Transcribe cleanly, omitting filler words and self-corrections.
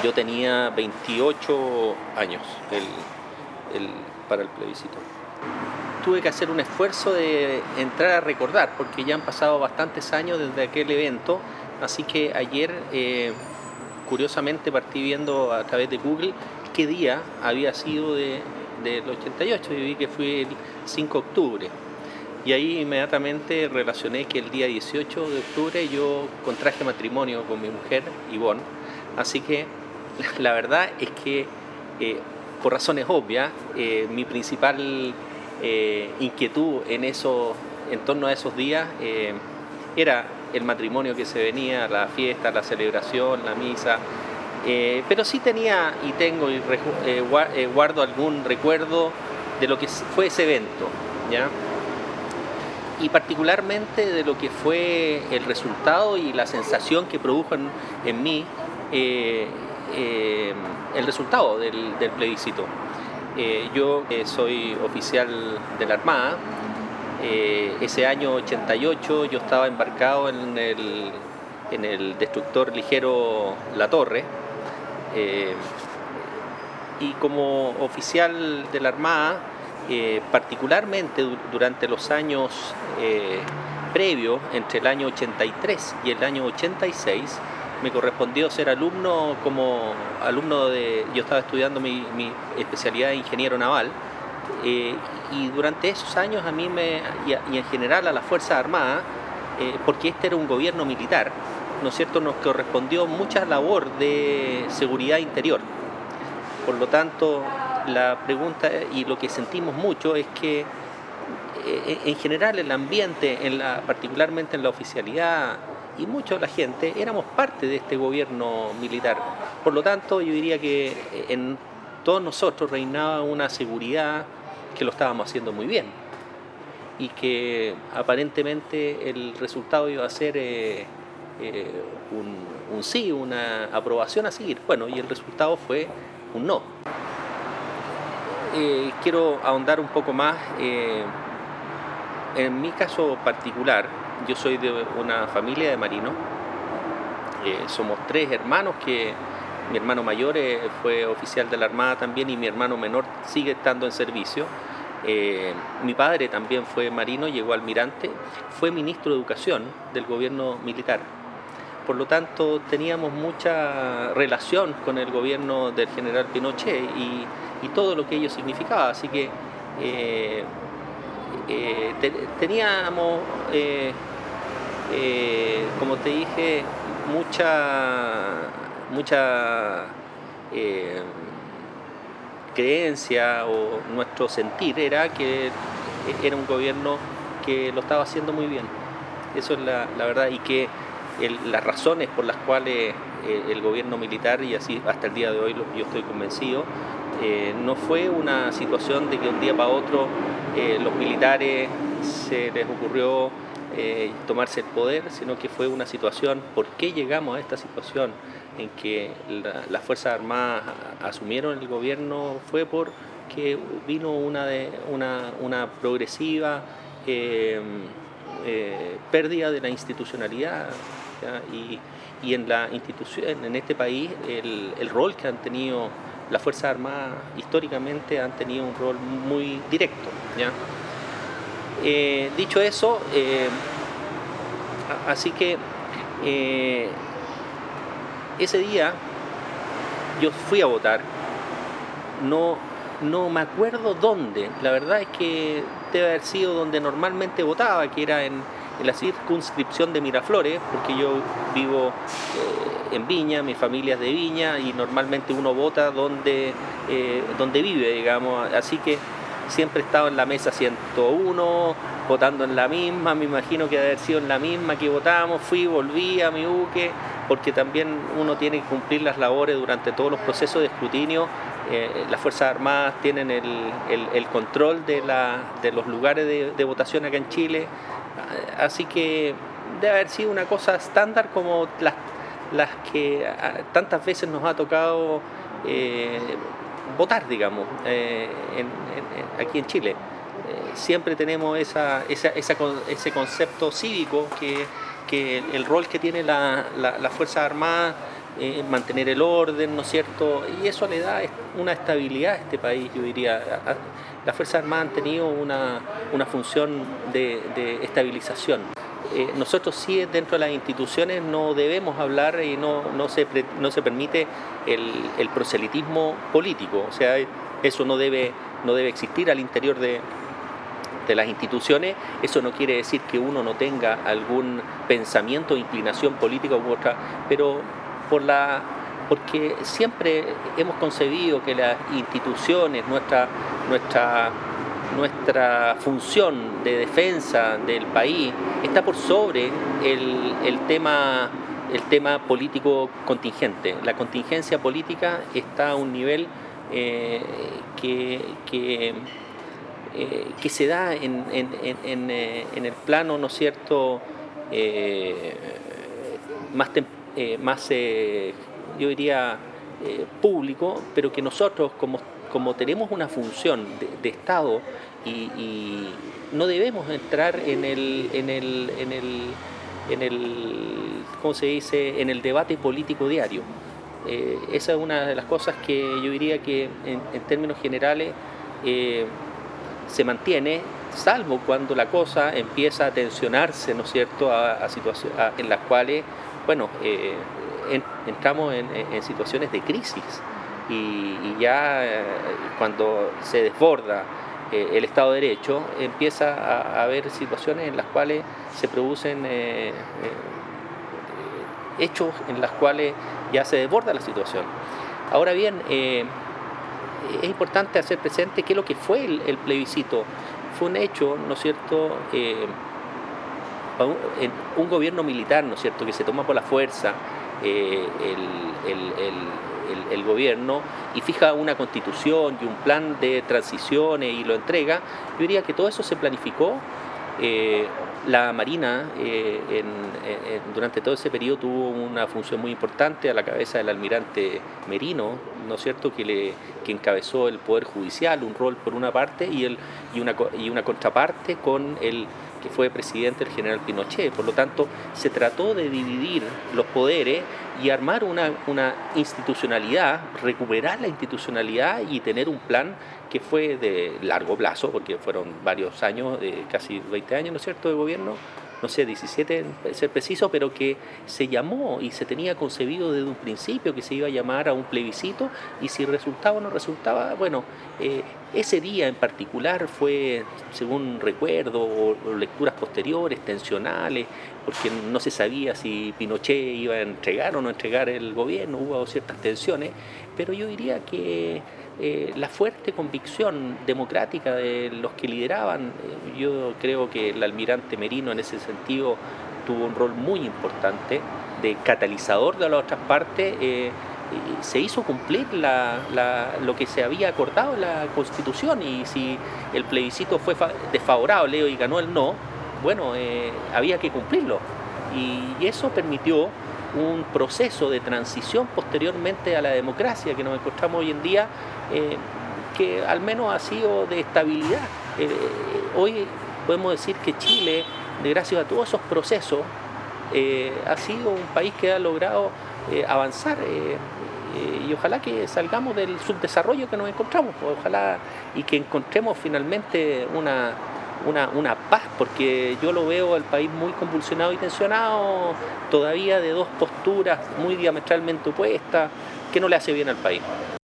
Yo tenía 28 años para el plebiscito. Tuve que hacer un esfuerzo de entrar a recordar, porque ya han pasado bastantes años desde aquel evento, así que ayer, curiosamente, partí viendo a través de Google qué día había sido del 88, y vi que fue el 5 de octubre. Y ahí inmediatamente relacioné que el día 18 de octubre yo contraje matrimonio con mi mujer, Ivonne, así que la verdad es que, por razones obvias, mi principal inquietud en torno a esos días era el matrimonio que se venía, la fiesta, la celebración, la misa, pero sí tenía y tengo y guardo algún recuerdo de lo que fue ese evento, ¿ya? Y particularmente de lo que fue el resultado y la sensación que produjo en mí el resultado del plebiscito. Yo soy oficial de la Armada. Ese año 88 yo estaba embarcado en el destructor ligero La Torre, y como oficial de la Armada, particularmente durante los años previos, entre el año 83 y el año 86, me correspondió ser alumno yo estaba estudiando mi especialidad de ingeniero naval, y durante esos años a mí y en general a las Fuerzas Armadas, porque este era un gobierno militar, ¿no es cierto?, nos correspondió mucha labor de seguridad interior. Por lo tanto, la pregunta y lo que sentimos mucho es que en general el ambiente, particularmente en la oficialidad y mucho de la gente, éramos parte de este gobierno militar. Por lo tanto, yo diría que en todos nosotros reinaba una seguridad que lo estábamos haciendo muy bien y que aparentemente el resultado iba a ser un sí, una aprobación a seguir. Bueno, y el resultado fue un no. Quiero ahondar un poco más. En mi caso particular, yo soy de una familia de marinos. Somos 3 hermanos, que mi hermano mayor fue oficial de la Armada también, y mi hermano menor sigue estando en servicio. Mi padre también fue marino, llegó almirante, fue ministro de Educación del gobierno militar. Por lo tanto, teníamos mucha relación con el gobierno del general Pinochet y todo lo que ello significaba. Así que teníamos, como te dije, mucha creencia, o nuestro sentir era que era un gobierno que lo estaba haciendo muy bien. Eso es la verdad, y que las razones por las cuales el gobierno militar, y así hasta el día de hoy yo estoy convencido, no fue una situación de que un día para otro los militares se les ocurrió tomarse el poder, sino que fue una situación. ¿Por qué llegamos a esta situación en que las Fuerzas Armadas asumieron el gobierno? Fue porque vino una progresiva pérdida de la institucionalidad, ¿ya? Y en la institución, en este país, el rol que han tenido las Fuerzas Armadas históricamente han tenido un rol muy directo, ¿ya? Dicho eso, así que ese día yo fui a votar. No me acuerdo dónde. La verdad es que debe haber sido donde normalmente votaba, que era en la circunscripción de Miraflores, porque yo vivo en Viña, mi familia es de Viña, y normalmente uno vota donde vive, digamos. Así que siempre he estado en la mesa 101, votando en la misma. Me imagino que debe haber sido en la misma que votamos. Volví a mi buque, porque también uno tiene que cumplir las labores durante todos los procesos de escrutinio. Las Fuerzas Armadas tienen el control de los lugares de votación acá en Chile, así que debe haber sido una cosa estándar como las que tantas veces nos ha tocado votar, digamos, aquí en Chile. Siempre tenemos ese concepto cívico, que el rol que tiene las Fuerzas Armadas mantener el orden, ¿no es cierto? Y eso le da una estabilidad a este país, yo diría. Las Fuerzas Armadas han tenido una función de estabilización. Nosotros sí, dentro de las instituciones, no debemos hablar y no se permite el proselitismo político. O sea, eso no debe existir al interior de las instituciones. Eso no quiere decir que uno no tenga algún pensamiento o inclinación política u otra, pero porque siempre hemos concebido que las instituciones, nuestra función de defensa del país está por sobre el tema político contingente. La contingencia política está a un nivel que se da en el plano, ¿no es cierto?, más yo diría público, pero que nosotros como tenemos una función de Estado y no debemos entrar en el ¿cómo se dice?, en el debate político diario. Esa es una de las cosas que yo diría que en términos generales se mantiene, salvo cuando la cosa empieza a tensionarse, ¿no es cierto?, a situaciones en las cuales, bueno, entramos en situaciones de crisis y ya cuando se desborda el Estado de Derecho, empieza a haber situaciones en las cuales se producen hechos en las cuales ya se desborda la situación. Ahora bien, es importante hacer presente que lo que fue el plebiscito fue un hecho, ¿no es cierto?, un gobierno militar, ¿no es cierto?, que se toma por la fuerza el gobierno y fija una constitución y un plan de transiciones y lo entrega. Yo diría que todo eso se planificó. La Marina durante todo ese periodo tuvo una función muy importante a la cabeza del almirante Merino, ¿no es cierto?, que encabezó el Poder Judicial, un rol por una parte y una contraparte con el que fue presidente, el general Pinochet. Por lo tanto, se trató de dividir los poderes y armar una institucionalidad, recuperar la institucionalidad y tener un plan que fue de largo plazo, porque fueron varios años, casi 20 años, ¿no es cierto?, de gobierno, no sé, 17 para ser preciso, pero que se llamó y se tenía concebido desde un principio que se iba a llamar a un plebiscito, y si resultaba o no resultaba, bueno, ese día en particular fue, según recuerdo, o lecturas posteriores, tensionales, porque no se sabía si Pinochet iba a entregar o no entregar el gobierno, hubo ciertas tensiones, pero yo diría que la fuerte convicción democrática de los que lideraban, yo creo que el almirante Merino en ese sentido tuvo un rol muy importante de catalizador de las otras partes. Se hizo cumplir lo que se había acordado en la Constitución, y si el plebiscito fue desfavorable y ganó el no, bueno, había que cumplirlo, y eso permitió un proceso de transición posteriormente a la democracia que nos encontramos hoy en día, que al menos ha sido de estabilidad. Hoy podemos decir que Chile, gracias a todos esos procesos, ha sido un país que ha logrado avanzar, y ojalá que salgamos del subdesarrollo que nos encontramos, pues, ojalá y que encontremos finalmente una paz, porque yo lo veo al país muy convulsionado y tensionado, todavía de dos posturas muy diametralmente opuestas, que no le hace bien al país.